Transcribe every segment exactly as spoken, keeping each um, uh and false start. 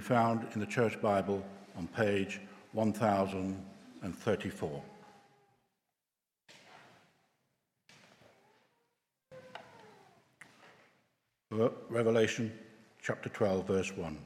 found in the Church Bible on page one thousand thirty-four. Revelation chapter twelve, verse one.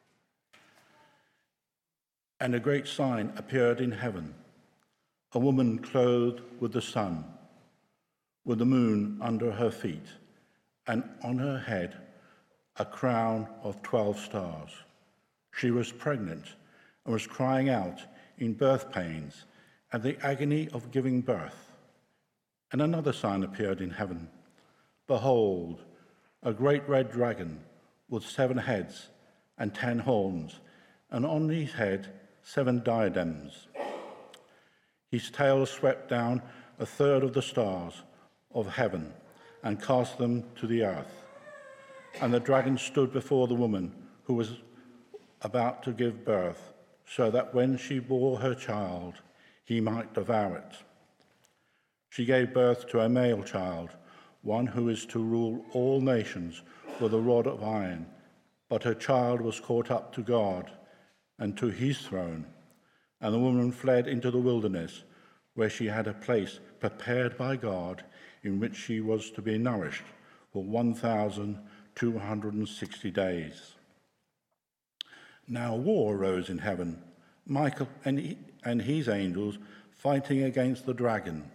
And a great sign appeared in heaven, a woman clothed with the sun, with the moon under her feet, and on her head a crown of twelve stars. She was pregnant and was crying out in birth pains and the agony of giving birth. And another sign appeared in heaven. Behold, a great red dragon with seven heads and ten horns, and on his head seven diadems. His tail swept down a third of the stars of heaven and cast them to the earth. And the dragon stood before the woman who was about to give birth, so that when she bore her child, he might devour it. She gave birth to a male child, one who is to rule all nations with a rod of iron. But her child was caught up to God and to his throne. And the woman fled into the wilderness, where she had a place prepared by God in which she was to be nourished for one thousand two hundred sixty days. Now war arose in heaven, Michael and, he, and his angels fighting against the dragon.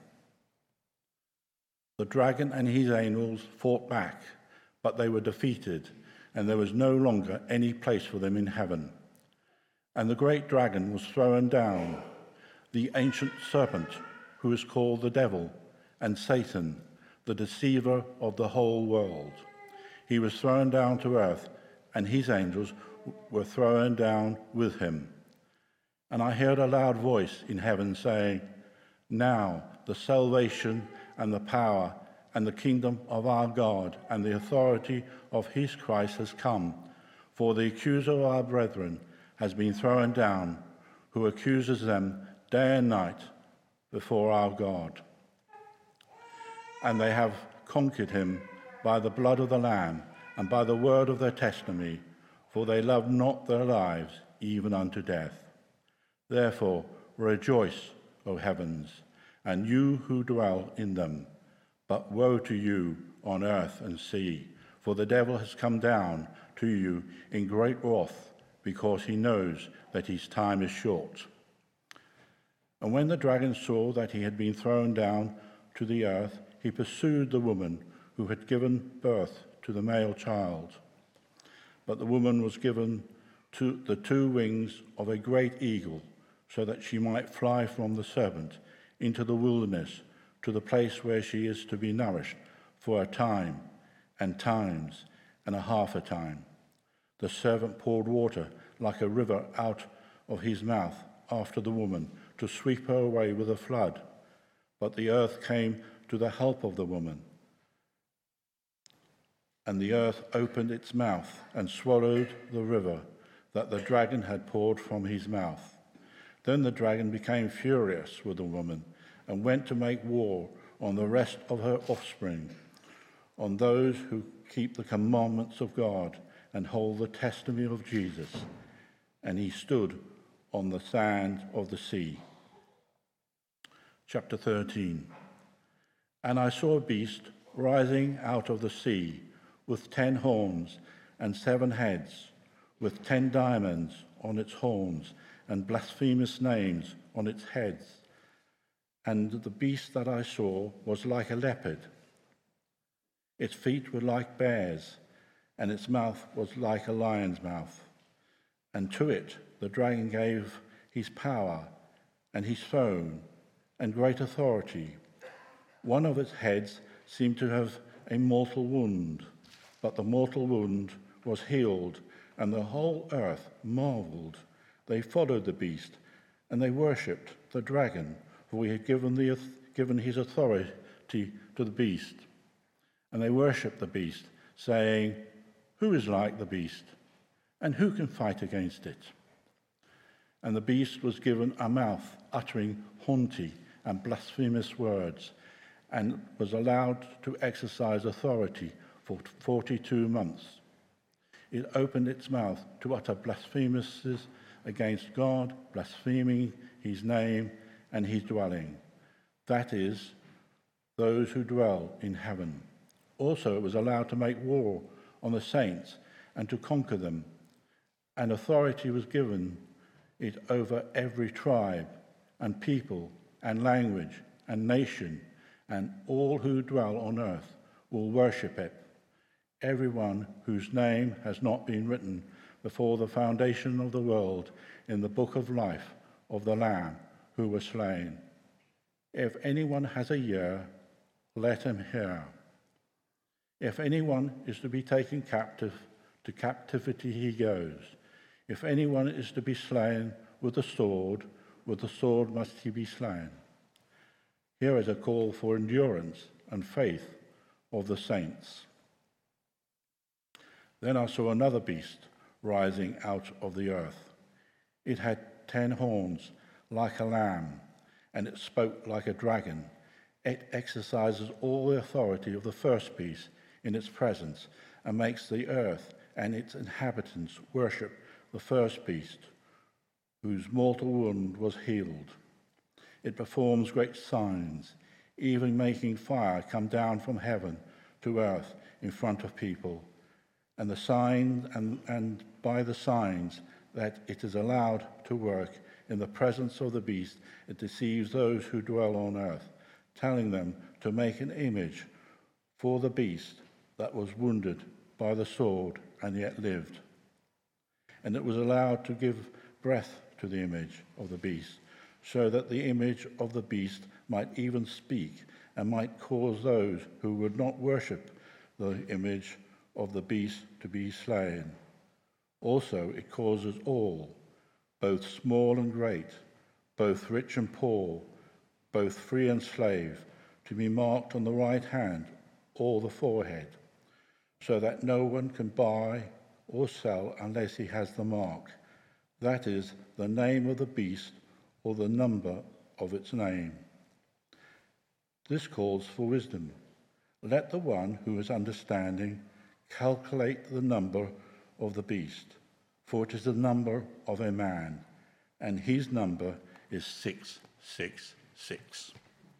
The dragon and his angels fought back, but they were defeated, and there was no longer any place for them in heaven. And the great dragon was thrown down, the ancient serpent, who is called the devil and Satan, the deceiver of the whole world. He was thrown down to earth, and his angels were thrown down with him. And I heard a loud voice in heaven saying, "Now the salvation and the power and the kingdom of our God and the authority of his Christ has come, for the accuser of our brethren has been thrown down, who accuses them day and night before our God. And they have conquered him by the blood of the Lamb and by the word of their testimony, for they loved not their lives even unto death. Therefore rejoice, O heavens, and you who dwell in them. But woe to you on earth and sea, for the devil has come down to you in great wrath, because he knows that his time is short." And when the dragon saw that he had been thrown down to the earth, he pursued the woman who had given birth to the male child. But the woman was given to the two wings of a great eagle, so that she might fly from the serpent into the wilderness, to the place where she is to be nourished for a time and times and a half a time. The serpent poured water like a river out of his mouth after the woman, to sweep her away with a flood. But the earth came to the help of the woman, and the earth opened its mouth and swallowed the river that the dragon had poured from his mouth. Then the dragon became furious with the woman and went to make war on the rest of her offspring, on those who keep the commandments of God and hold the testimony of Jesus. And he stood on the sand of the sea. Chapter thirteen. And I saw a beast rising out of the sea, with ten horns and seven heads, with ten diamonds on its horns and blasphemous names on its heads. And the beast that I saw was like a leopard. Its feet were like bears, and its mouth was like a lion's mouth. And to it the dragon gave his power and his throne and great authority. One of its heads seemed to have a mortal wound, but the mortal wound was healed, and the whole earth marveled. They followed the beast, and they worshipped the dragon, for he had given, the, given his authority to the beast. And they worshipped the beast, saying, "Who is like the beast, and who can fight against it?" And the beast was given a mouth uttering haughty and blasphemous words, and was allowed to exercise authority for forty-two months. it opened its mouth to utter blasphemies against God, blaspheming his name and his dwelling, that is, those who dwell in heaven. Also, it was allowed to make war on the saints and to conquer them, and authority was given it over every tribe and people and language and nation, and all who dwell on earth will worship it, everyone whose name has not been written before the foundation of the world in the book of life of the Lamb who was slain. If anyone has a ear, let him hear. If anyone is to be taken captive, to captivity he goes. If anyone is to be slain with the sword, with the sword must he be slain. Here is a call for endurance and faith of the saints. Then I saw another beast rising out of the earth. It had ten horns like a lamb, and it spoke like a dragon. It exercises all the authority of the first beast in its presence, and makes the earth and its inhabitants worship the first beast, whose mortal wound was healed. It performs great signs, even making fire come down from heaven to earth in front of people, and the signs and, and by the signs that it is allowed to work in the presence of the beast, it deceives those who dwell on earth, telling them to make an image for the beast that was wounded by the sword and yet lived. And it was allowed to give breath to the image of the beast, so that the image of the beast might even speak and might cause those who would not worship the image of the beast to be slain. Also, it causes all, both small and great, both rich and poor, both free and slave, to be marked on the right hand or the forehead, so that no one can buy or sell unless he has the mark, that is, the name of the beast or the number of its name. This calls for wisdom. Let the one who is understanding calculate the number of the beast, for it is the number of a man, and his number is six six six.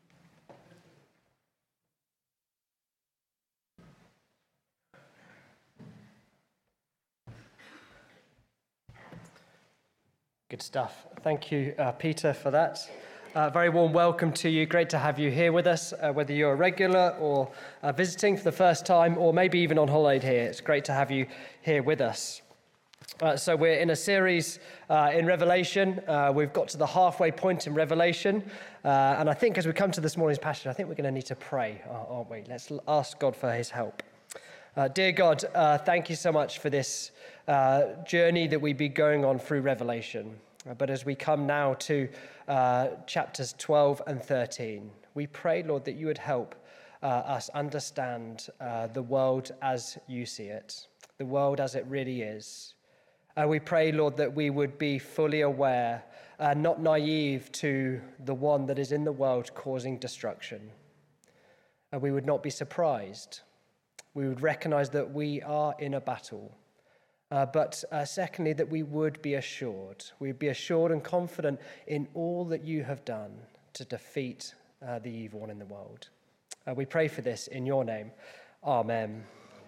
Good stuff. Thank you, uh, Peter, for that. Uh, very warm welcome to you. Great to have you here with us, uh, whether you're a regular or uh, visiting for the first time, or maybe even on holiday here. It's great to have you here with us. Uh, so we're in a series uh, in Revelation. Uh, we've got to the halfway point in Revelation. Uh, and I think as we come to this morning's passage, I think we're going to need to pray, aren't we? Let's ask God for his help. Uh, dear God, uh, thank you so much for this uh, journey that we've been going on through Revelation. Uh, but as we come now to uh, chapters twelve and thirteen, we pray, Lord, that you would help uh, us understand uh, the world as you see it, the world as it really is. Uh, we pray, Lord, that we would be fully aware, uh, not naive to the one that is in the world causing destruction. And we would not be surprised. We would recognize that we are in a battle. Uh, but uh, secondly, that we would be assured. We'd be assured and confident in all that you have done to defeat uh, the evil one in the world. Uh, we pray for this in your name. Amen.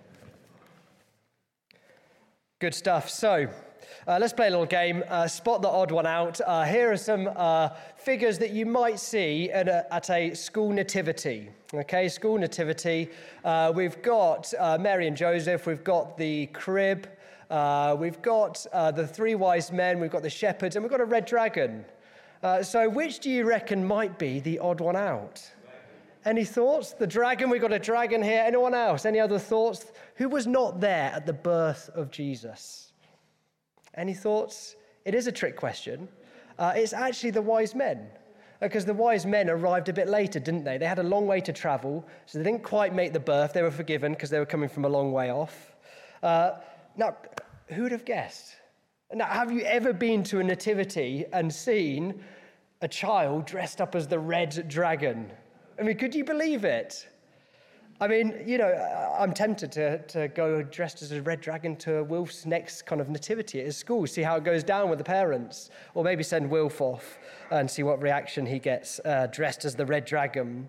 Good stuff. So uh, let's play a little game. Uh, spot the odd one out. Uh, here are some uh, figures that you might see at a, at a school nativity. Okay, school nativity. Uh, we've got uh, Mary and Joseph. We've got the crib. Uh, we've got uh, the three wise men. We've got the shepherds, and we've got a red dragon. Uh, so which do you reckon might be the odd one out? Any thoughts? The dragon, we've got a dragon here. Anyone else? Any other thoughts? Who was not there at the birth of Jesus? Any thoughts? It is a trick question. Uh, it's actually the wise men, because the wise men arrived a bit later, didn't they? They had a long way to travel, so they didn't quite make the birth. They were forgiven because they were coming from a long way off. Uh, now, who would have guessed? Now, have you ever been to a nativity and seen a child dressed up as the red dragon? I mean, could you believe it? I mean, you know, I'm tempted to, to go dressed as a red dragon to Wilf's next kind of nativity at his school, see how it goes down with the parents, or maybe send Wilf off and see what reaction he gets uh, dressed as the red dragon.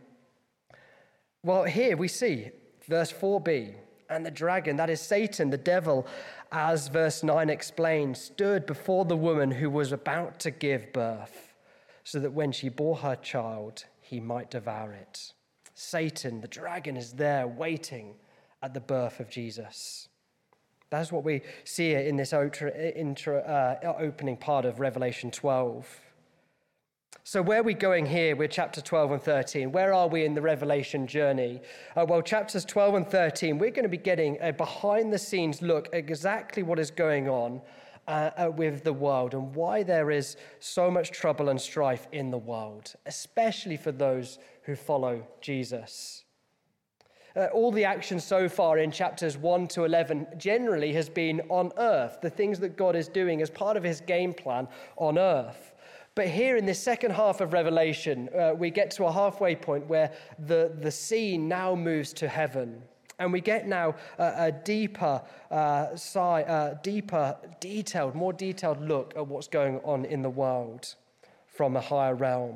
Well, here we see verse four b, and the dragon, that is Satan, the devil, as verse nine explains, stood before the woman who was about to give birth, so that when she bore her child, he might devour it. Satan, the dragon, is there waiting at the birth of Jesus. That's what we see in this intro, uh, opening part of Revelation twelve. So where are we going here with chapter twelve and thirteen? Where are we in the Revelation journey? Uh, well, chapters twelve and thirteen, we're going to be getting a behind-the-scenes look at exactly what is going on uh, uh, with the world and why there is so much trouble and strife in the world, especially for those who follow Jesus. Uh, all the action so far in chapters one to eleven generally has been on earth, the things that God is doing as part of his game plan on earth. But here in this second half of Revelation, uh, we get to a halfway point where the, the scene now moves to heaven. And we get now a, a deeper, uh, si- uh, deeper, detailed, more detailed look at what's going on in the world from a higher realm.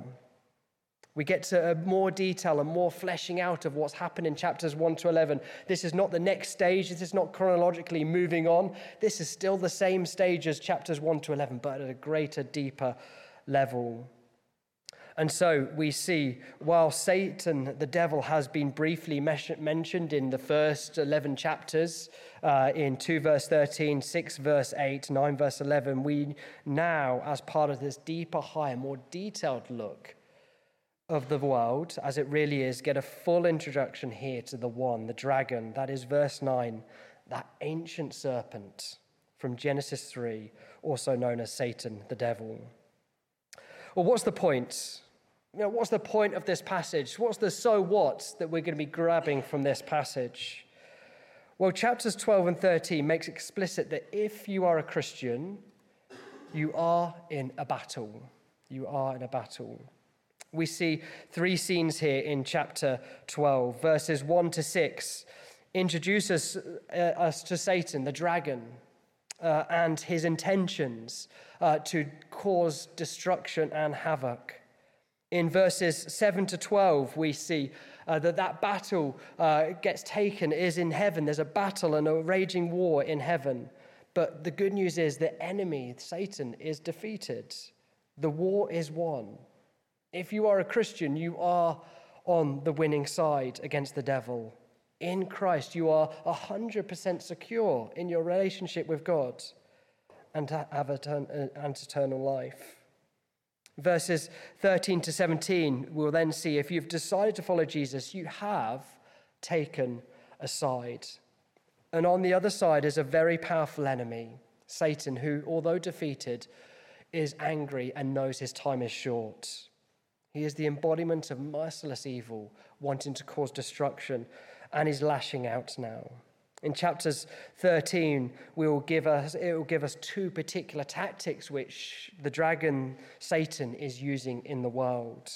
We get to a more detail and more fleshing out of what's happened in chapters one to eleven. This is not the next stage. This is not chronologically moving on. This is still the same stage as chapters one to eleven, but at a greater, deeper level. And so we see, while Satan, the devil, has been briefly mentioned in the first eleven chapters, uh, in two verse thirteen, six verse eight, nine verse eleven, we now, as part of this deeper, higher, more detailed look of the world as it really is, get a full introduction here to the one, the dragon. That is verse nine, that ancient serpent from Genesis three, also known as Satan, the devil. Well, what's the point? You know, what's the point of this passage? What's the so what that we're going to be grabbing from this passage? Well, chapters twelve and thirteen makes explicit that if you are a Christian, you are in a battle. You are in a battle. We see three scenes here in chapter twelve. Verses one to six introduce us, uh, us to Satan, the dragon, uh, and his intentions uh, to cause destruction and havoc. In verses seven to twelve, we see uh, that that battle uh, gets taken, is in heaven. There's a battle and a raging war in heaven. But the good news is the enemy, Satan, is defeated. The war is won. If you are a Christian, you are on the winning side against the devil. In Christ, you are one hundred percent secure in your relationship with God and have eternal life. Verses thirteen to seventeen, we'll then see if you've decided to follow Jesus, you have taken a side. And on the other side is a very powerful enemy, Satan, who, although defeated, is angry and knows his time is short. He is the embodiment of merciless evil, wanting to cause destruction, and is lashing out now. In chapters thirteen, we will give us, it will give us two particular tactics which the dragon, Satan, is using in the world.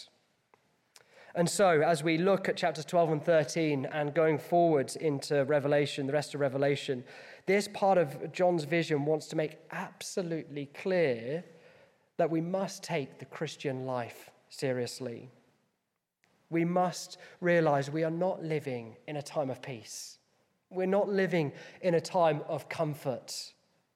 And so, as we look at chapters twelve and thirteen and going forward into Revelation, the rest of Revelation, this part of John's vision wants to make absolutely clear that we must take the Christian life seriously. We must realize we are not living in a time of peace. We're not living in a time of comfort.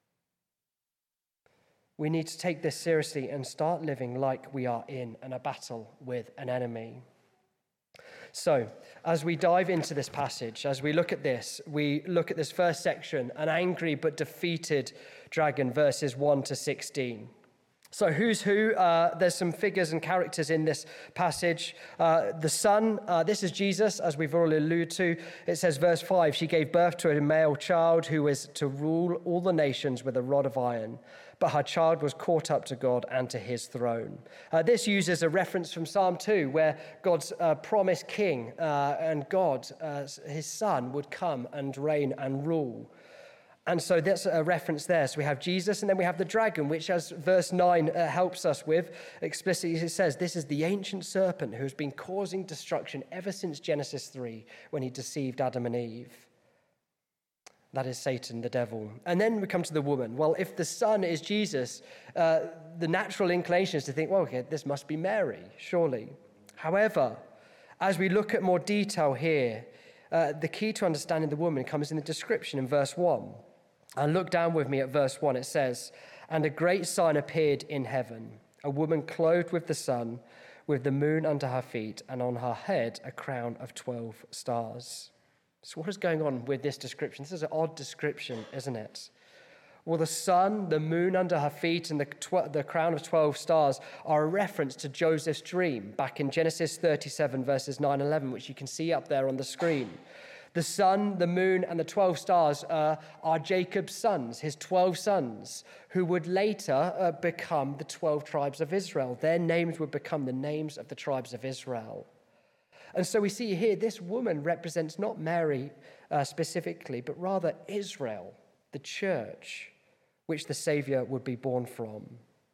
We need to take this seriously and start living like we are in a battle with an enemy. So, as we dive into this passage, as we look at this, we look at this first section, an angry but defeated dragon, verses one to sixteen. So who's who? Uh, there's some figures and characters in this passage. Uh, the Son, uh, this is Jesus, as we've already alluded to. It says, verse five, she gave birth to a male child who is to rule all the nations with a rod of iron. But her child was caught up to God and to his throne. Uh, this uses a reference from Psalm two, where God's uh, promised king uh, and God, uh, his son, would come and reign and rule. And so that's a reference there. So we have Jesus, and then we have the dragon, which, as verse nine uh, helps us with, explicitly it says, this is the ancient serpent who has been causing destruction ever since Genesis three, when he deceived Adam and Eve. That is Satan, the devil. And then we come to the woman. Well, if the son is Jesus, uh, the natural inclination is to think, well, okay, this must be Mary, surely. However, as we look at more detail here, uh, the key to understanding the woman comes in the description in verse one. And look down with me at verse one. It says, and a great sign appeared in heaven, a woman clothed with the sun, with the moon under her feet, and on her head a crown of twelve stars. So what is going on with this description? This is an odd description, isn't it? Well, the sun, the moon under her feet, and the, tw- the crown of twelve stars are a reference to Joseph's dream back in Genesis thirty-seven, verses nine and eleven, which you can see up there on the screen. The sun, the moon, and the twelve stars uh, are Jacob's sons, his twelve sons, who would later uh, become the twelve tribes of Israel. Their names would become the names of the tribes of Israel. And so we see here this woman represents not Mary uh, specifically, but rather Israel, the church, which the Savior would be born from.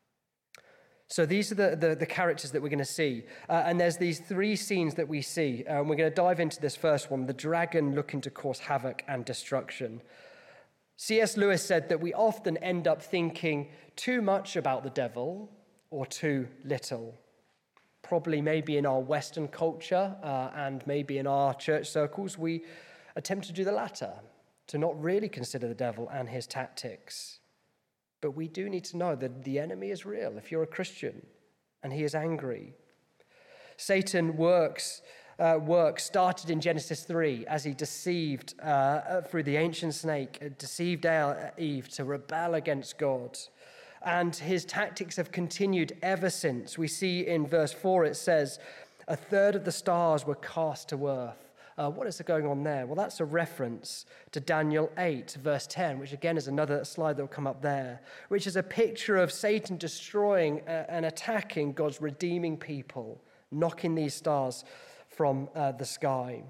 So these are the, the, the characters that we're going to see. Uh, and there's these three scenes that we see. Uh, and we're going to dive into this first one, the dragon looking to cause havoc and destruction. C S Lewis said that we often end up thinking too much about the devil or too little. Probably maybe in our Western culture uh, and maybe in our church circles, we attempt to do the latter, to not really consider the devil and his tactics. But we do need to know that the enemy is real if you're a Christian, and he is angry. Satan works, uh, work started in Genesis three as he deceived uh, through the ancient snake, uh, deceived Eve to rebel against God. And his tactics have continued ever since. We see in verse four, it says, a third of the stars were cast to earth. Uh, what is going on there? Well, that's a reference to Daniel eight, verse ten, which again is another slide that will come up there, which is a picture of Satan destroying uh, and attacking God's redeeming people, knocking these stars from uh, the sky.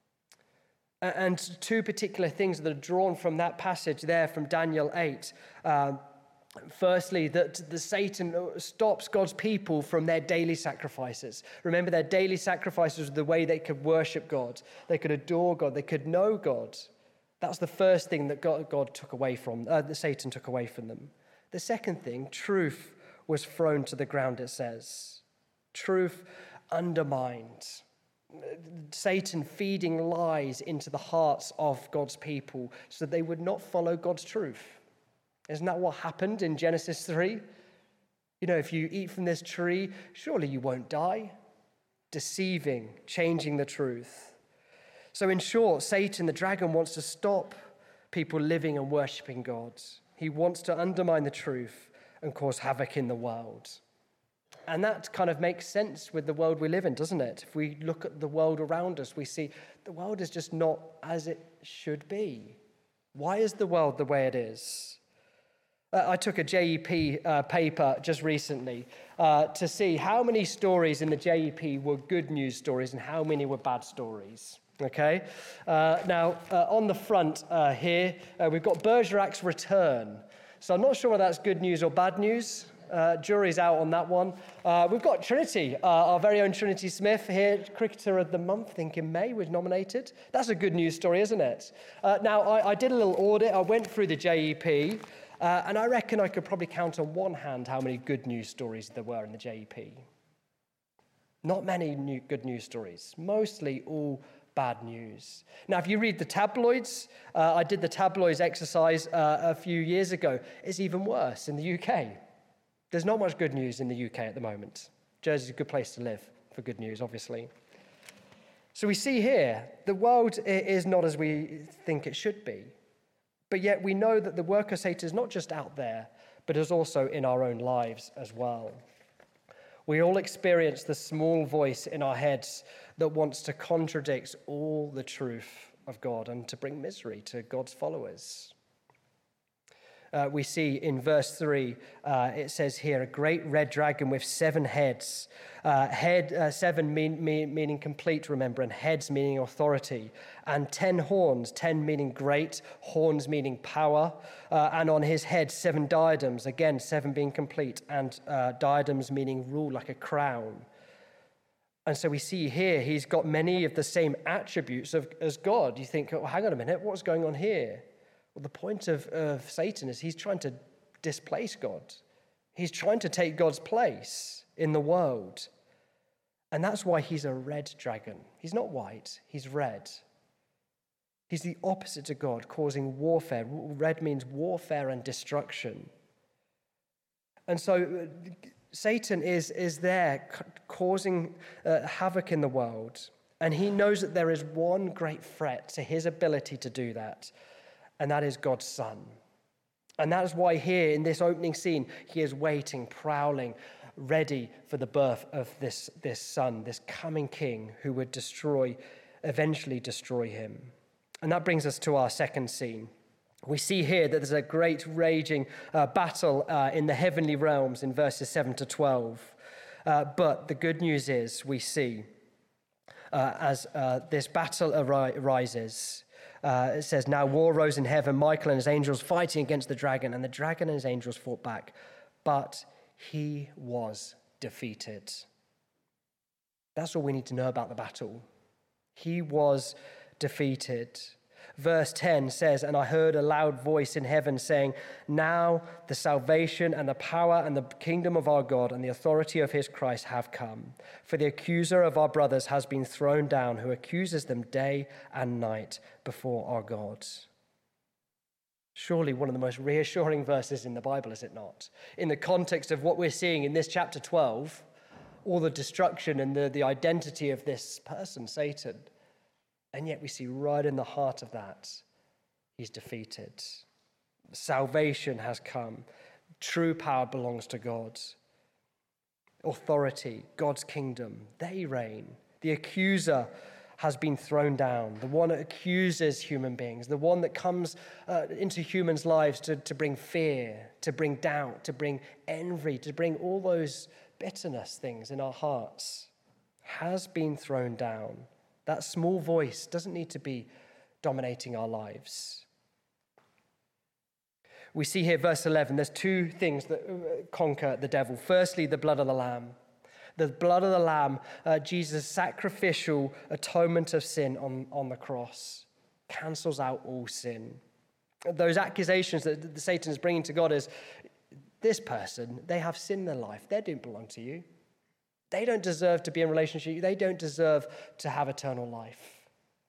And two particular things that are drawn from that passage there from Daniel eight. Uh, Firstly, that the Satan stops God's people from their daily sacrifices. Remember, their daily sacrifices were the way they could worship God. They could adore God. They could know God. That's the first thing that God, God took away from, uh, that Satan took away from them. The second thing, truth was thrown to the ground, it says. Truth undermined. Satan feeding lies into the hearts of God's people so that they would not follow God's truth. Isn't that what happened in Genesis three? You know, if you eat from this tree, surely you won't die. Deceiving, changing the truth. So in short, Satan, the dragon, wants to stop people living and worshiping God. He wants to undermine the truth and cause havoc in the world. And that kind of makes sense with the world we live in, doesn't it? If we look at the world around us, we see the world is just not as it should be. Why is the world the way it is? Uh, I took a J E P uh, paper just recently uh, to see how many stories in the J E P were good news stories and how many were bad stories. Okay? Uh, now, uh, on the front uh, here, uh, we've got Bergerac's return. So I'm not sure whether that's good news or bad news. Uh, jury's out on that one. Uh, we've got Trinity, uh, our very own Trinity Smith here, Cricketer of the Month, I think in May was nominated. That's a good news story, isn't it? Uh, now, I, I did a little audit. I went through the J E P. Uh, and I reckon I could probably count on one hand how many good news stories there were in the J E P. Not many new, good news stories, mostly all bad news. Now, if you read the tabloids, uh, I did the tabloids exercise uh, a few years ago, it's even worse in the U K. There's not much good news in the U K at the moment. Jersey's a good place to live for good news, obviously. So we see here, the world is not as we think it should be. But yet we know that the work of Satan is not just out there, but is also in our own lives as well. We all experience the small voice in our heads that wants to contradict all the truth of God and to bring misery to God's followers. Uh, we see in verse three, uh, it says here, a great red dragon with seven heads. Uh, head uh, seven mean, mean, meaning complete, remember, and heads meaning authority. And ten horns, ten meaning great, horns meaning power. Uh, and on his head, seven diadems, again, seven being complete, and uh, diadems meaning rule, like a crown. And so we see here, he's got many of the same attributes of, as God. You think, oh, hang on a minute, what's going on here? Well, the point of, of Satan is he's trying to displace God. He's trying to take God's place in the world. And that's why he's a red dragon. He's not white, he's red. He's the opposite to God, causing warfare. Red means warfare and destruction. And so Satan is, is there causing uh, havoc in the world. And he knows that there is one great threat to his ability to do that. And that is God's Son. And that is why here in this opening scene, he is waiting, prowling, ready for the birth of this, this son, this coming king who would destroy, eventually destroy him. And that brings us to our second scene. We see here that there's a great raging uh, battle uh, in the heavenly realms in verses seven to twelve. Uh, but the good news is we see uh, as uh, this battle ari- arises, Uh, it says, now war rose in heaven, Michael and his angels fighting against the dragon, and the dragon and his angels fought back, but he was defeated. That's all we need to know about the battle. He was defeated. Verse ten says, and I heard a loud voice in heaven saying, now the salvation and the power and the kingdom of our God and the authority of his Christ have come. For the accuser of our brothers has been thrown down, who accuses them day and night before our God. Surely one of the most reassuring verses in the Bible, is it not? In the context of what we're seeing in this chapter twelve, all the destruction and the, the identity of this person, Satan. And yet we see right in the heart of that, he's defeated. Salvation has come. True power belongs to God. Authority, God's kingdom, they reign. The accuser has been thrown down. The one that accuses human beings, the one that comes uh, into humans' lives to, to bring fear, to bring doubt, to bring envy, to bring all those bitterness things in our hearts, has been thrown down. That small voice doesn't need to be dominating our lives. We see here, verse eleven, there's two things that conquer the devil. Firstly, the blood of the Lamb. The blood of the Lamb, uh, Jesus' sacrificial atonement of sin on, on the cross, cancels out all sin. Those accusations that Satan is bringing to God is, this person, they have sin in their life. They don't belong to you. They don't deserve to be in relationship with you. They don't deserve to have eternal life.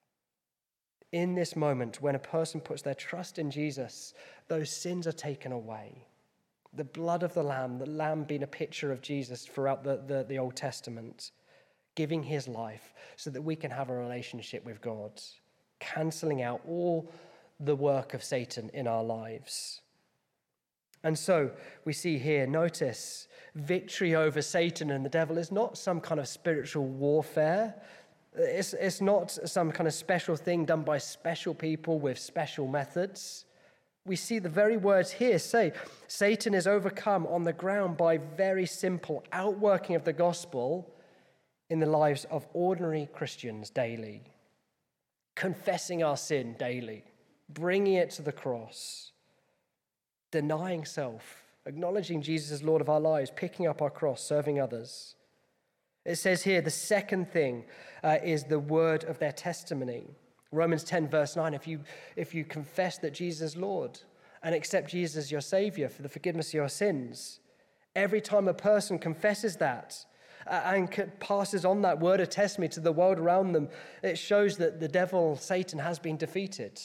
In this moment, when a person puts their trust in Jesus, those sins are taken away. The blood of the Lamb, the Lamb being a picture of Jesus throughout the, the, the Old Testament, giving his life so that we can have a relationship with God, cancelling out all the work of Satan in our lives. And so we see here, notice, victory over Satan and the devil is not some kind of spiritual warfare. It's, it's not some kind of special thing done by special people with special methods. We see the very words here say, Satan is overcome on the ground by very simple outworking of the gospel in the lives of ordinary Christians daily, confessing our sin daily, bringing it to the cross, denying self, acknowledging Jesus as Lord of our lives, picking up our cross, serving others. It says here, the second thing uh, is the word of their testimony. Romans ten, verse nine, if you, if you confess that Jesus is Lord and accept Jesus as your Savior for the forgiveness of your sins, every time a person confesses that uh, and passes on that word of testimony to the world around them, it shows that the devil, Satan, has been defeated.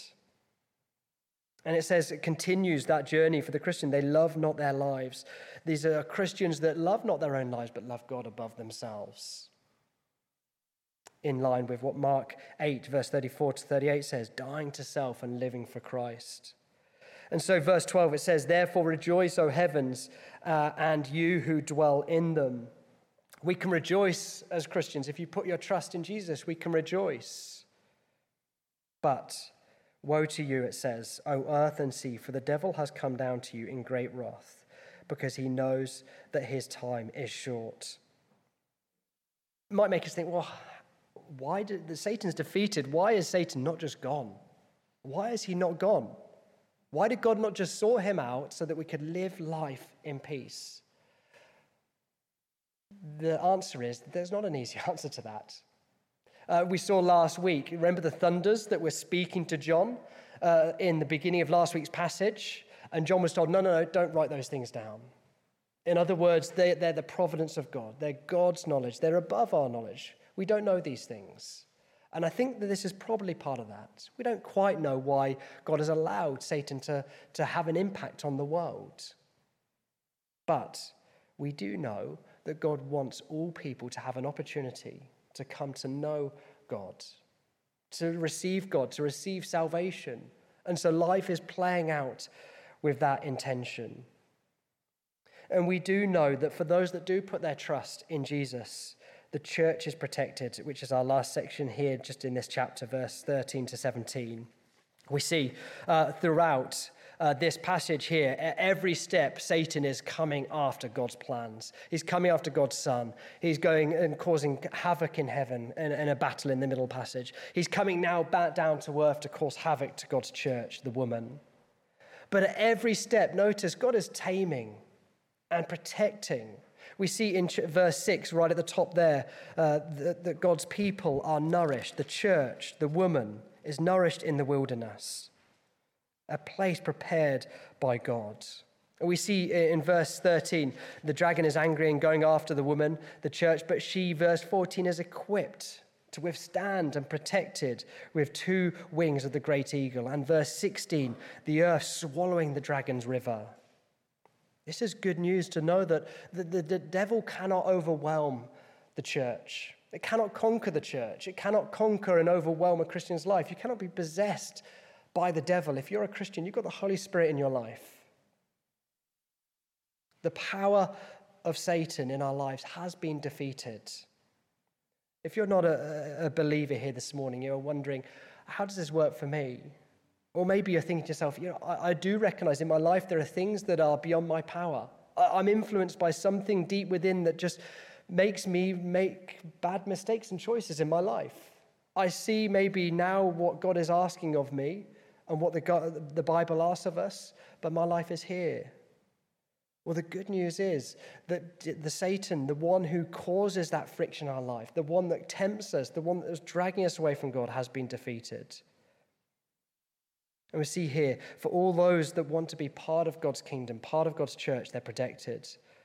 And it says it continues that journey for the Christian. They love not their lives. These are Christians that love not their own lives, but love God above themselves. In line with what Mark eight, verse thirty-four to thirty-eight says, dying to self and living for Christ. And so verse twelve, it says, therefore rejoice, O heavens, uh, and you who dwell in them. We can rejoice as Christians. If you put your trust in Jesus, we can rejoice. But Woe to you, it says, O earth and sea, for the devil has come down to you in great wrath, because he knows that his time is short. It might make us think, well, why did the Satan's defeated? Why is Satan not just gone? Why is he not gone? Why did God not just sort him out so that we could live life in peace? The answer is there's not an easy answer to that. Uh, we saw last week, remember the thunders that were speaking to John uh, in the beginning of last week's passage? And John was told, no, no, no, don't write those things down. In other words, they, they're the providence of God. They're God's knowledge. They're above our knowledge. We don't know these things. And I think that this is probably part of that. We don't quite know why God has allowed Satan to, to have an impact on the world. But we do know that God wants all people to have an opportunity to come to know God, to receive God, to receive salvation. And so life is playing out with that intention. And we do know that for those that do put their trust in Jesus, the church is protected, which is our last section here, just in this chapter, verse thirteen to seventeen. We see uh, throughout uh, this passage here, at every step, Satan is coming after God's plans. He's coming after God's Son. He's going and causing havoc in heaven in, in a battle in the middle passage. He's coming now back down to earth to cause havoc to God's church, the woman. But at every step, notice God is taming and protecting. We see in verse six, right at the top there, uh, that, that God's people are nourished. The church, the woman, is nourished in the wilderness, a place prepared by God. And we see in verse thirteen, the dragon is angry and going after the woman, the church, but she, verse fourteen, is equipped to withstand and protected with two wings of the great eagle. And verse sixteen, the earth swallowing the dragon's river. This is good news to know that the, the, the devil cannot overwhelm the church. It cannot conquer the church. It cannot conquer and overwhelm a Christian's life. You cannot be possessed by the devil. If you're a Christian, you've got the Holy Spirit in your life. The power of Satan in our lives has been defeated. If you're not a, a believer here this morning, you're wondering, how does this work for me? Or maybe you're thinking to yourself, you know, I, I do recognize in my life there are things that are beyond my power. I, I'm influenced by something deep within that just makes me make bad mistakes and choices in my life. I see maybe now what God is asking of me and what the, God, the Bible asks of us, but my life is here. Well, the good news is that the Satan, the one who causes that friction in our life, the one that tempts us, the one that is dragging us away from God, has been defeated. And we see here, for all those that want to be part of God's kingdom, part of God's church, they're protected.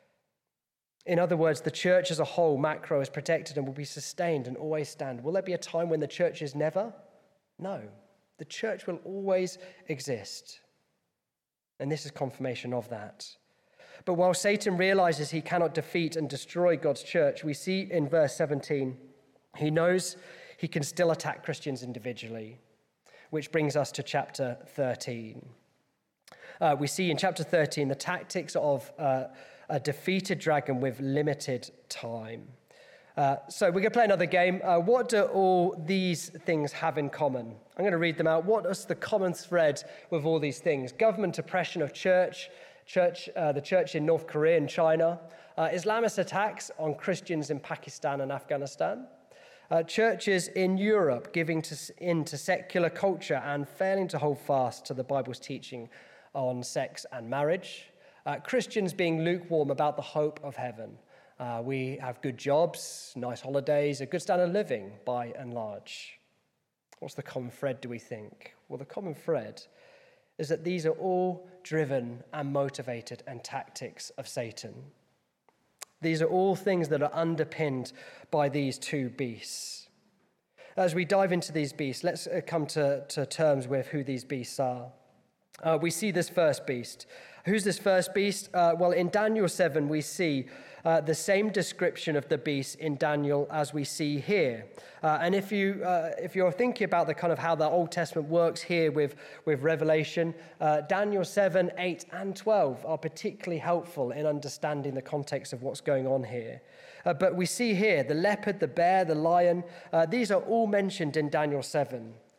In other words, the church as a whole, macro, is protected and will be sustained and always stand. Will there be a time when the church is never? No. The church will always exist. And this is confirmation of that. But while Satan realizes he cannot defeat and destroy God's church, we see in verse seventeen, he knows he can still attack Christians individually. Which brings us to chapter thirteen. Uh, we see in chapter thirteen the tactics of uh, a defeated dragon with limited time. Uh, so we're going to play another game. Uh, what do all these things have in common? I'm going to read them out. What is the common thread with all these things? Government oppression of church, church, uh, the church in North Korea and China, uh, Islamist attacks on Christians in Pakistan and Afghanistan, Uh, churches in Europe giving to, into secular culture and failing to hold fast to the Bible's teaching on sex and marriage. Uh, Christians being lukewarm about the hope of heaven. Uh, we have good jobs, nice holidays, a good standard of living by and large. What's the common thread, do we think? Well, the common thread is that these are all driven and motivated and tactics of Satan. These are all things that are underpinned by these two beasts. As we dive into these beasts, let's come to, to terms with who these beasts are. Uh, we see this first beast. Who's this first beast? Uh, well, in Daniel seven, we see uh, the same description of the beast in Daniel as we see here. Uh, and if, you, uh, if you're thinking about the kind of how the Old Testament works here with, with Revelation, uh, Daniel seven, eight, and twelve are particularly helpful in understanding the context of what's going on here. Uh, but we see here the leopard, the bear, the lion, uh, these are all mentioned in Daniel seven.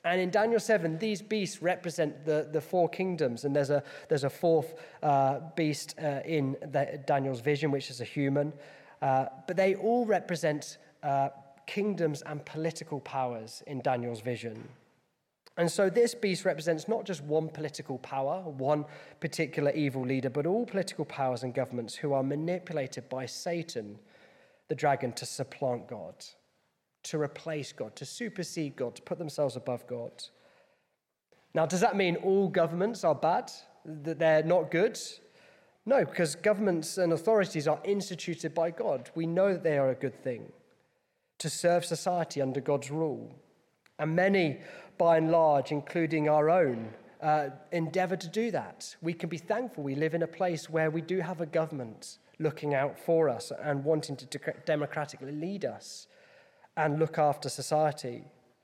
And in Daniel seven, these beasts represent the, the four kingdoms. And there's a, there's a fourth uh, beast uh, in the, Daniel's vision, which is a human. Uh, but they all represent uh, kingdoms and political powers in Daniel's vision. And so this beast represents not just one political power, one particular evil leader, but all political powers and governments who are manipulated by Satan, the dragon, to supplant God, to replace God, to supersede God, to put themselves above God. Now, does that mean all governments are bad, that they're not good? No, because governments and authorities are instituted by God. We know that they are a good thing, to serve society under God's rule. And many, by and large, including our own, uh, endeavour to do that. We can be thankful we live in a place where we do have a government looking out for us and wanting to de- democratically lead us and look after society.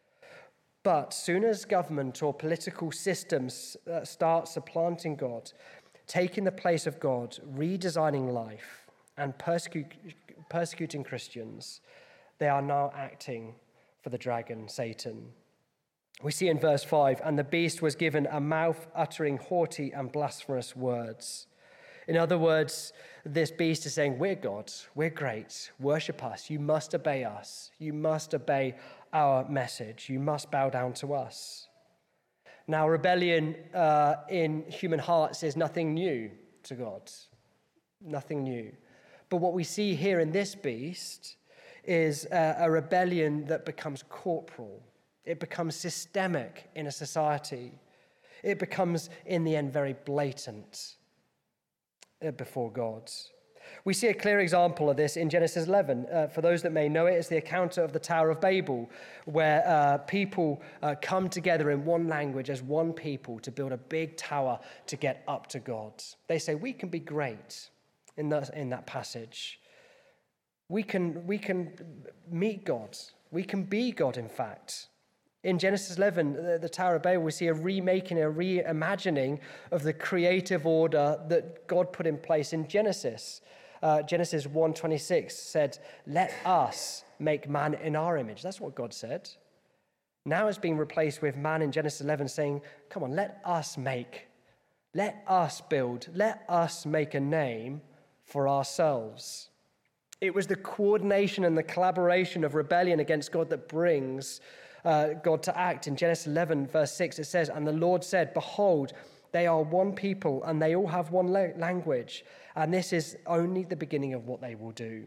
But soon as government or political systems uh, start supplanting God, taking the place of God, redesigning life, and persecute, persecuting Christians, they are now acting for the dragon, Satan. We see in verse five, and the beast was given a mouth uttering haughty and blasphemous words. In other words, this beast is saying, we're God, we're great, worship us, you must obey us, you must obey our message, you must bow down to us. Now, rebellion uh, in human hearts is nothing new to God, nothing new. But what we see here in this beast is a, a rebellion that becomes corporal. It becomes systemic in a society. It becomes, in the end, very blatant before God. We see a clear example of this in Genesis eleven. Uh, for those that may know it, it's the account of the Tower of Babel, where uh, people uh, come together in one language as one people to build a big tower to get up to God. They say, we can be great in that, in that passage. We can, we can meet God. We can be God, in fact. In Genesis eleven, the, the Tower of Babel, we see a remaking, a reimagining of the creative order that God put in place in Genesis. Uh, Genesis one twenty-six said, let us make man in our image. That's what God said. Now it's being replaced with man in Genesis eleven saying, come on, let us make, let us build, let us make a name for ourselves. It was the coordination and the collaboration of rebellion against God that brings uh, God to act. In Genesis eleven, verse six, it says, and the Lord said, behold, they are one people and they all have one la- language. And this is only the beginning of what they will do.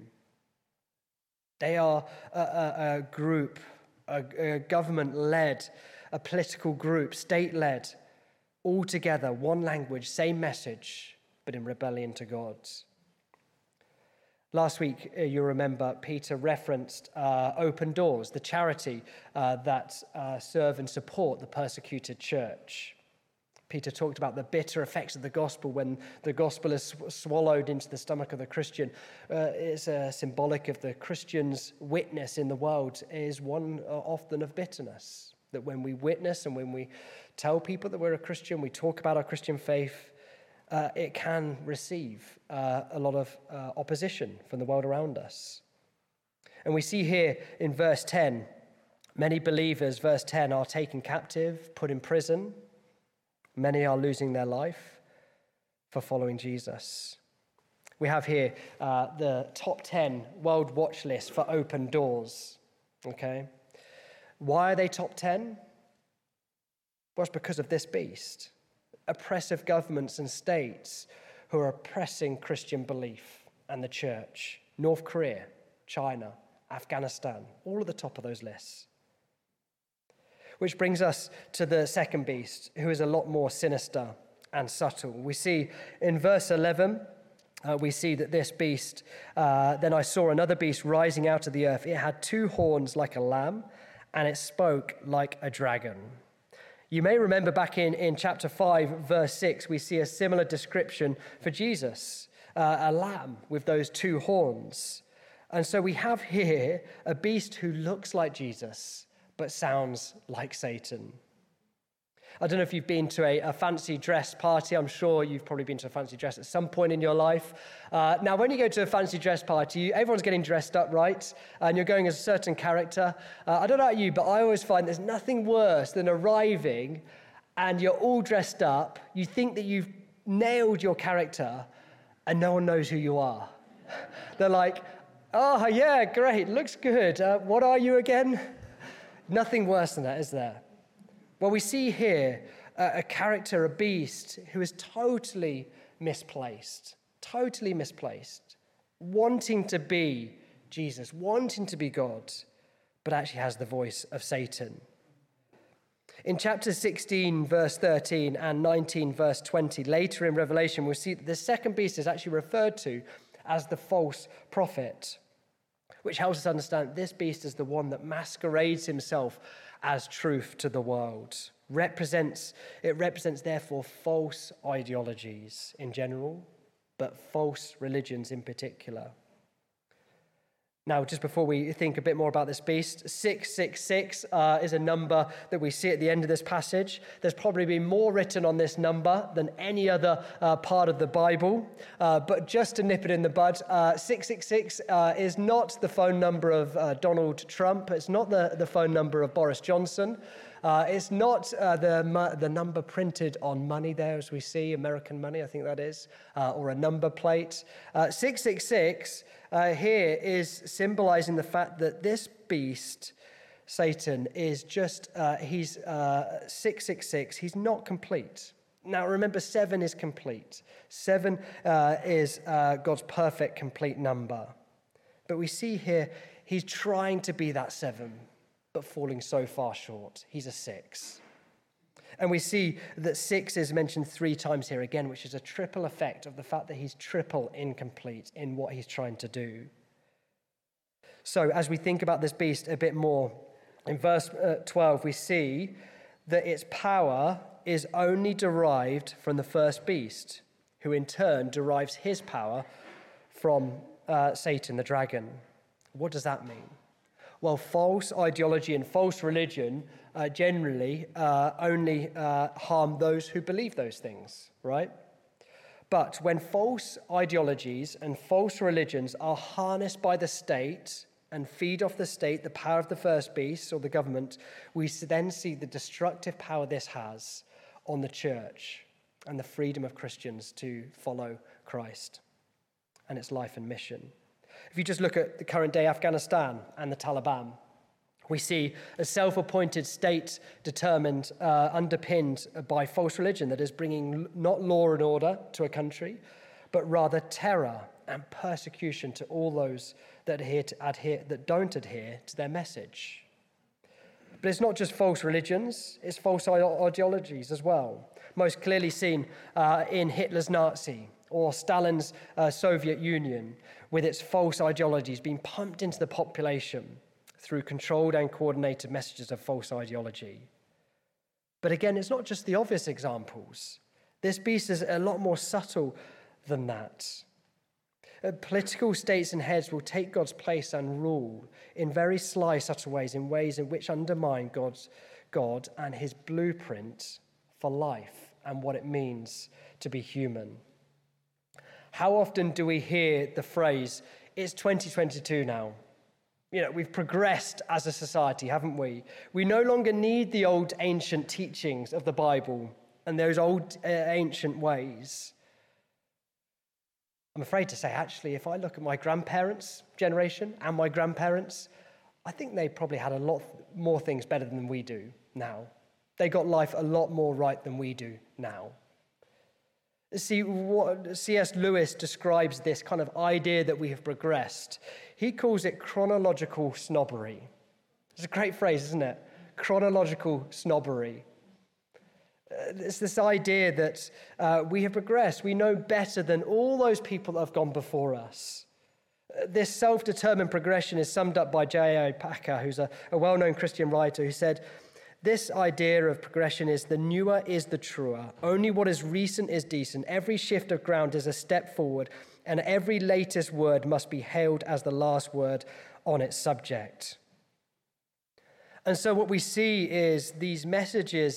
They are a, a, a group, a, a government-led, a political group, state-led, all together, one language, same message, but in rebellion to God. Last week, uh, you remember, Peter referenced uh, Open Doors, the charity uh, that uh, serve and support the persecuted church. Peter talked about the bitter effects of the gospel when the gospel is sw- swallowed into the stomach of the Christian. Uh, it's uh, symbolic of the Christian's witness in the world is one uh, often of bitterness. That when we witness and when we tell people that we're a Christian, we talk about our Christian faith, uh, it can receive uh, a lot of uh, opposition from the world around us. And we see here in verse ten, many believers, verse ten, are taken captive, put in prison. Many are losing their life for following Jesus. We have here uh, the top ten world watch list for Open Doors. Okay, why are they top ten? Well, it's because of this beast. Oppressive governments and states who are oppressing Christian belief and the church. North Korea, China, Afghanistan, all at the top of those lists. Which brings us to the second beast, who is a lot more sinister and subtle. We see in verse eleven, uh, we see that this beast, uh, then I saw another beast rising out of the earth. It had two horns like a lamb, and it spoke like a dragon. You may remember back in, in chapter five, verse six, we see a similar description for Jesus, uh, a lamb with those two horns. And so we have here a beast who looks like Jesus, but sounds like Satan. I don't know if you've been to a, a fancy dress party. I'm sure you've probably been to a fancy dress at some point in your life. Uh, now, when you go to a fancy dress party, everyone's getting dressed up, right? And you're going as a certain character. Uh, I don't know about you, but I always find there's nothing worse than arriving and you're all dressed up. You think that you've nailed your character and no one knows who you are. They're like, oh, yeah, great, looks good. Uh, what are you again? Nothing worse than that, is there? Well, we see here a, a character, a beast, who is totally misplaced, totally misplaced, wanting to be Jesus, wanting to be God, but actually has the voice of Satan. In chapter sixteen, verse thirteen, and nineteen, verse twenty, later in Revelation, we'll see that the second beast is actually referred to as the false prophet, which helps us understand this beast is the one that masquerades himself as truth to the world. Represents, it represents, therefore, false ideologies in general, but false religions in particular. Now, just before we think a bit more about this beast, six six six uh, is a number that we see at the end of this passage. There's probably been more written on this number than any other uh, part of the Bible. Uh, but just to nip it in the bud, uh, six six six uh, is not the phone number of uh, Donald Trump. It's not the, the phone number of Boris Johnson. Uh, it's not uh, the, the number printed on money there, as we see, American money, I think that is, uh, or a number plate. Uh, six six six uh, here is symbolizing the fact that this beast, Satan, is just, uh, he's uh, six six six, he's not complete. Now remember, seven is complete. Seven uh, is uh, God's perfect, complete number. But we see here, he's trying to be that seven, but falling so far short. He's a six. And we see that six is mentioned three times here again, which is a triple effect of the fact that he's triple incomplete in what he's trying to do. So as we think about this beast a bit more, in verse twelve, we see that its power is only derived from the first beast, who in turn derives his power from uh, Satan, the dragon. What does that mean? Well, false ideology and false religion uh, generally uh, only uh, harm those who believe those things, right? But when false ideologies and false religions are harnessed by the state and feed off the state the power of the first beast or the government, we then see the destructive power this has on the church and the freedom of Christians to follow Christ and its life and mission. If you just look at the current day Afghanistan and the Taliban, we see a self-appointed state determined, uh, underpinned by false religion that is bringing not law and order to a country, but rather terror and persecution to all those that adhere to, adhere, that don't adhere to their message. But it's not just false religions, it's false ideologies as well. Most clearly seen uh, in Hitler's Nazi or Stalin's uh, Soviet Union, with its false ideologies being pumped into the population through controlled and coordinated messages of false ideology. But again, it's not just the obvious examples. This beast is a lot more subtle than that. Uh, political states and heads will take God's place and rule in very sly, subtle ways, in ways in which undermine God's God and his blueprint for life and what it means to be human. How often do we hear the phrase, it's twenty twenty-two now? You know, we've progressed as a society, haven't we? We no longer need the old ancient teachings of the Bible and those old uh, ancient ways. I'm afraid to say, actually, if I look at my grandparents' generation and my grandparents, I think they probably had a lot more things better than we do now. They got life a lot more right than we do now. See, what C S Lewis describes this kind of idea that we have progressed. He calls it chronological snobbery. It's a great phrase, isn't it? Chronological snobbery. Uh, it's this idea that uh, we have progressed. We know better than all those people that have gone before us. Uh, this self-determined progression is summed up by J I Packer, who's a, a well-known Christian writer, who said, this idea of progression is the newer is the truer. Only what is recent is decent. Every shift of ground is a step forward, and every latest word must be hailed as the last word on its subject. And so what we see is these messages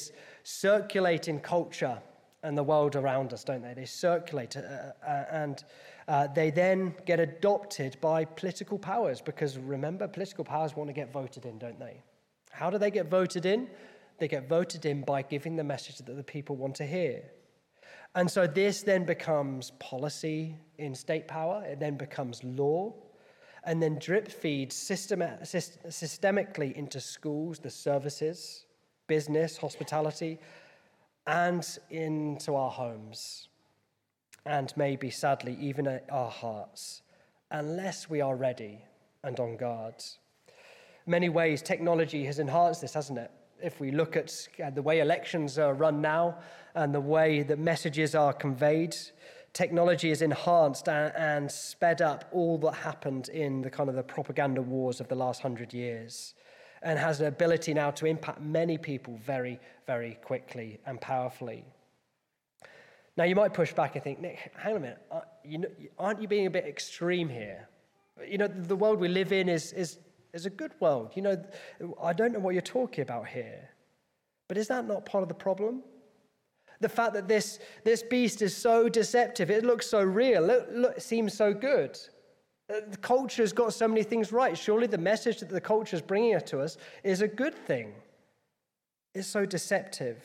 circulate in culture and the world around us, don't they? They circulate, uh, uh, and uh, they then get adopted by political powers, because remember, political powers want to get voted in, don't they? How do they get voted in? They get voted in by giving the message that the people want to hear. And so this then becomes policy in state power, it then becomes law, and then drip feeds system- systemically into schools, the services, business, hospitality, and into our homes, and maybe, sadly, even our hearts, unless we are ready and on guard. In many ways, technology has enhanced this, hasn't it? If we look at the way elections are run now and the way that messages are conveyed, technology has enhanced and, and sped up all that happened in the kind of the propaganda wars of the last hundred years, and has an ability now to impact many people very, very quickly and powerfully. Now, you might push back and think, Nick, hang on a minute, you know, aren't you being a bit extreme here? You know, the world we live in is, is, is a good world. You know, I don't know what you're talking about here. But is that not part of the problem? The fact that this, this beast is so deceptive, it looks so real, look, look, it seems so good. The culture has got so many things right. Surely the message that the culture is bringing to us is a good thing. It's so deceptive.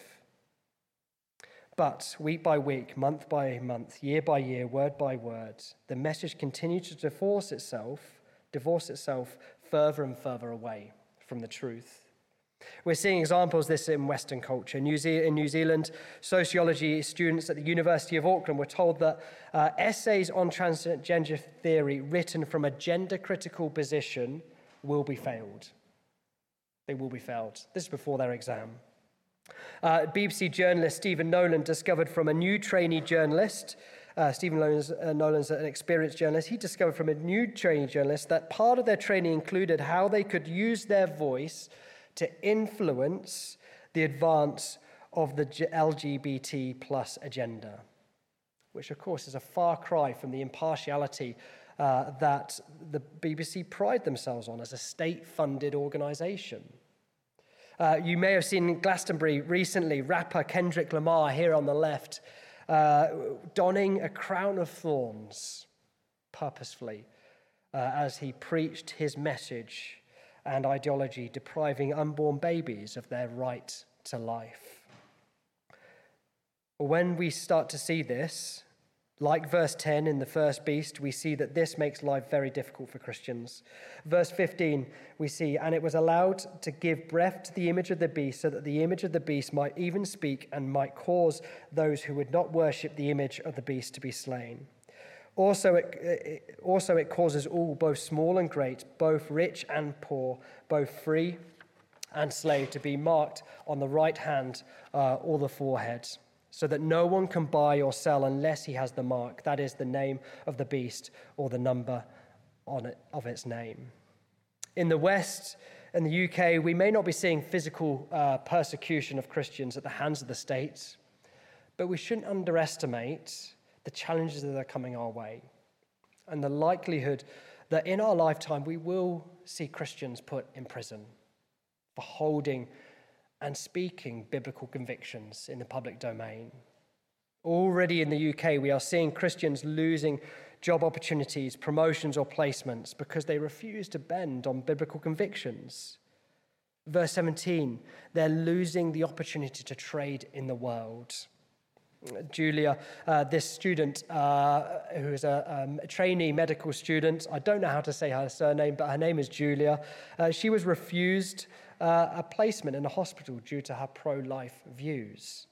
But week by week, month by month, year by year, word by word, the message continues to divorce itself, divorce itself further and further away from the truth. We're seeing examples of this in Western culture. New Ze- in New Zealand, sociology students at the University of Auckland were told that uh, essays on transgender theory written from a gender-critical position will be failed. They will be failed. This is before their exam. Uh, B B C journalist Stephen Nolan discovered from a new trainee journalist, uh, Stephen Nolan's, uh, Nolan's an experienced journalist, he discovered from a new trainee journalist that part of their training included how they could use their voice to influence the advance of the L G B T plus agenda, which of course is a far cry from the impartiality uh, that the B B C pride themselves on as a state-funded organisation. Uh, you may have seen in Glastonbury recently, rapper Kendrick Lamar, here on the left, uh, donning a crown of thorns purposefully uh, as he preached his message and ideology, depriving unborn babies of their right to life. When we start to see this, like verse ten in the first beast, we see that this makes life very difficult for Christians. Verse fifteen, we see, and it was allowed to give breath to the image of the beast, so that the image of the beast might even speak and might cause those who would not worship the image of the beast to be slain. Also it, it, also it causes all, both small and great, both rich and poor, both free and slave, to be marked on the right hand uh, or the forehead, so that no one can buy or sell unless he has the mark, that is, the name of the beast or the number on it, of its name. In the West, in the U K, we may not be seeing physical uh, persecution of Christians at the hands of the state, but we shouldn't underestimate the challenges that are coming our way, and the likelihood that in our lifetime we will see Christians put in prison for holding and speaking biblical convictions in the public domain. Already in the U K, we are seeing Christians losing job opportunities, promotions, or placements because they refuse to bend on biblical convictions. Verse seventeen, they're losing the opportunity to trade in the world. Julia, uh, this student uh, who is a, um, a trainee medical student, I don't know how to say her surname, but her name is Julia. Uh, she was refused uh, a placement in a hospital due to her pro-life views.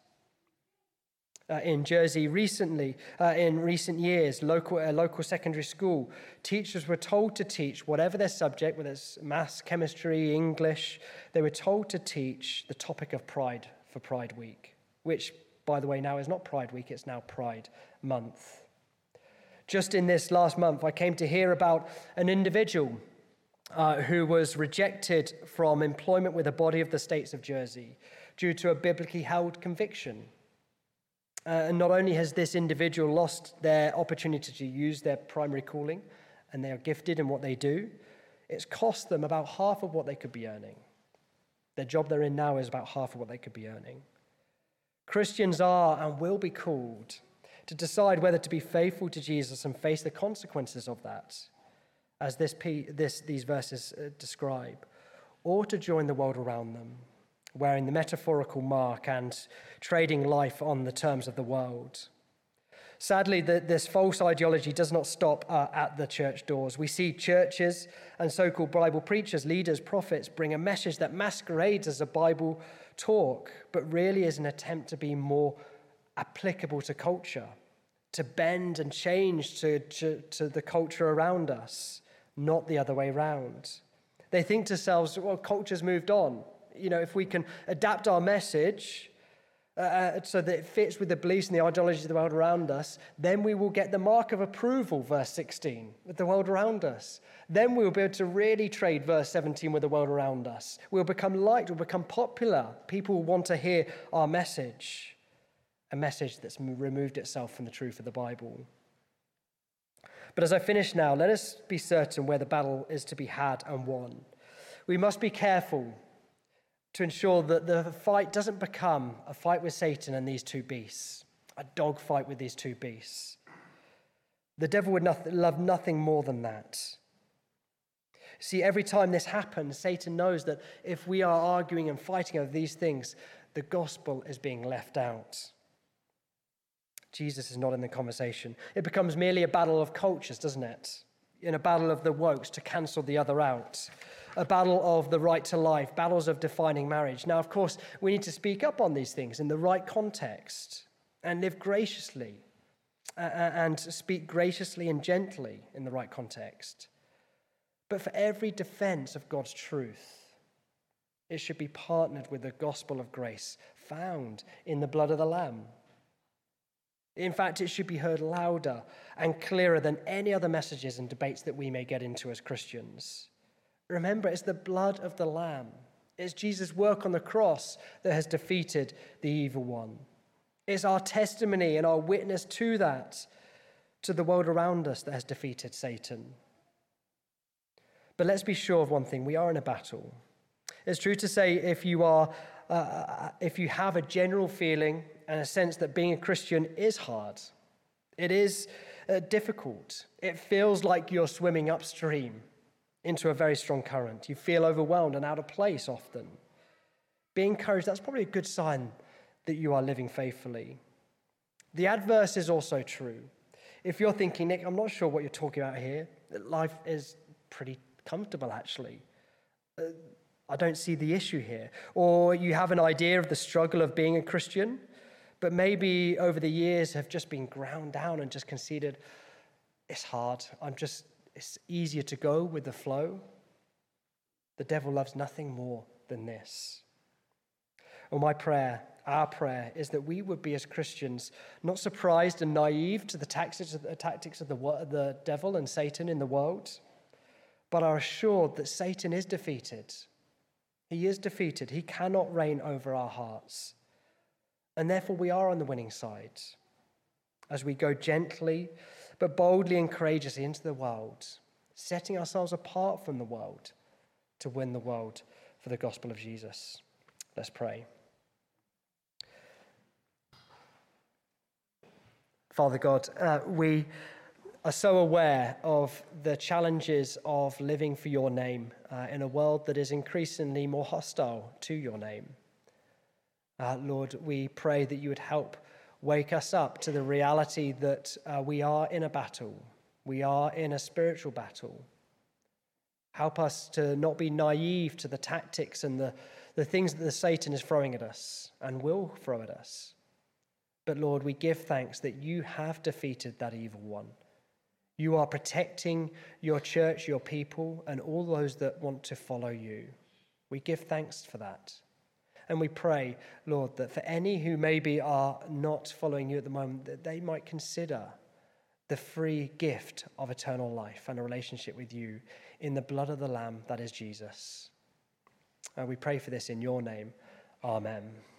Uh, in Jersey recently, uh, in recent years, local uh, local secondary school, teachers were told to teach whatever their subject, whether it's maths, chemistry, English, they were told to teach the topic of pride for Pride Week, which, by the way, now is not Pride Week, it's now Pride Month. Just in this last month, I came to hear about an individual uh, who was rejected from employment with a body of the States of Jersey due to a biblically held conviction. Uh, and not only has this individual lost their opportunity to use their primary calling, and they are gifted in what they do, it's cost them about half of what they could be earning. Their job they're in now is about half of what they could be earning. Christians are and will be called to decide whether to be faithful to Jesus and face the consequences of that, as this, this, these verses describe, or to join the world around them, wearing the metaphorical mark and trading life on the terms of the world. Sadly, the, this false ideology does not stop uh, at the church doors. We see churches and so-called Bible preachers, leaders, prophets bring a message that masquerades as a Bible talk, but really is an attempt to be more applicable to culture, to bend and change to, to, to the culture around us, not the other way around. They think to themselves, well, culture's moved on. You know, if we can adapt our message uh, so that it fits with the beliefs and the ideologies of the world around us, then we will get the mark of approval, verse sixteen, with the world around us. Then we'll be able to really trade, verse seventeen, with the world around us. We'll become liked, we'll become popular. People will want to hear our message, a message that's removed itself from the truth of the Bible. But as I finish now, let us be certain where the battle is to be had and won. We must be careful to ensure that the fight doesn't become a fight with Satan and these two beasts, a dog fight with these two beasts. The devil would not, love nothing more than that. See, every time this happens, Satan knows that if we are arguing and fighting over these things, the gospel is being left out. Jesus is not in the conversation. It becomes merely a battle of cultures, doesn't it? In a battle of the wokes to cancel the other out. A battle of the right to life, battles of defining marriage. Now, of course, we need to speak up on these things in the right context and live graciously uh, and speak graciously and gently in the right context. But for every defense of God's truth, it should be partnered with the gospel of grace found in the blood of the Lamb. In fact, it should be heard louder and clearer than any other messages and debates that we may get into as Christians. Remember, it's the blood of the Lamb. It's Jesus' work on the cross that has defeated the evil one. It's our testimony and our witness to that, to the world around us, that has defeated Satan. But let's be sure of one thing. We are in a battle. It's true to say if you are, uh, if you have a general feeling and a sense that being a Christian is hard, it is uh, difficult. It feels like you're swimming upstream into a very strong current. You feel overwhelmed and out of place often. Be encouraged. That's probably a good sign that you are living faithfully. The adverse is also true. If you're thinking, Nick, I'm not sure what you're talking about here. Life is pretty comfortable, actually. Uh, I don't see the issue here. Or you have an idea of the struggle of being a Christian, but maybe over the years have just been ground down and just conceded, it's hard. I'm just, it's easier to go with the flow. The devil loves nothing more than this. Well, my prayer, our prayer, is that we would be as Christians not surprised and naive to the tactics of the, tactics of the, the devil and Satan in the world, but are assured that Satan is defeated. He is defeated. He cannot reign over our hearts. And therefore we are on the winning side as we go gently but boldly and courageously into the world, setting ourselves apart from the world to win the world for the gospel of Jesus. Let's pray. Father God, uh, we are so aware of the challenges of living for your name uh, in a world that is increasingly more hostile to your name. Uh, Lord, we pray that you would help wake us up to the reality that uh, we are in a battle. We are in a spiritual battle. Help us to not be naive to the tactics and the, the things that the Satan is throwing at us and will throw at us. But Lord, we give thanks that you have defeated that evil one. You are protecting your church, your people, and all those that want to follow you. We give thanks for that. And we pray, Lord, that for any who maybe are not following you at the moment, that they might consider the free gift of eternal life and a relationship with you in the blood of the Lamb that is Jesus. And we pray for this in your name. Amen.